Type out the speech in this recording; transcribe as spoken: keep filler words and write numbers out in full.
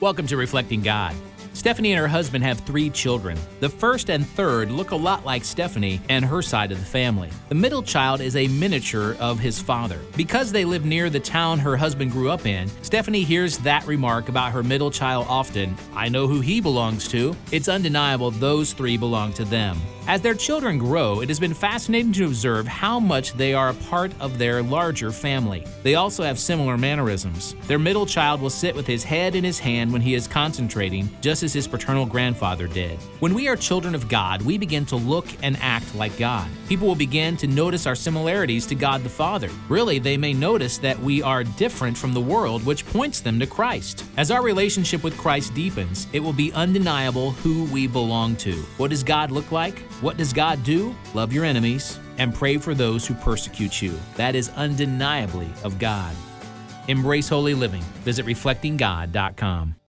Welcome to Reflecting God. Stephanie and her husband have three children. The first and third look a lot like Stephanie and her side of the family. The middle child is a miniature of his father. Because they live near the town her husband grew up in, Stephanie hears that remark about her middle child often, "I know who he belongs to." It's undeniable those three belong to them. As their children grow, it has been fascinating to observe how much they are a part of their larger family. They also have similar mannerisms. Their middle child will sit with his head in his hand when he is concentrating, just as his paternal grandfather did. When we are children of God, we begin to look and act like God. People will begin to notice our similarities to God the Father. Really, they may notice that we are different from the world, which points them to Christ. As our relationship with Christ deepens, it will be undeniable who we belong to. What does God look like? What does God do? Love your enemies and pray for those who persecute you. That is undeniably of God. Embrace holy living. Visit reflecting god dot com.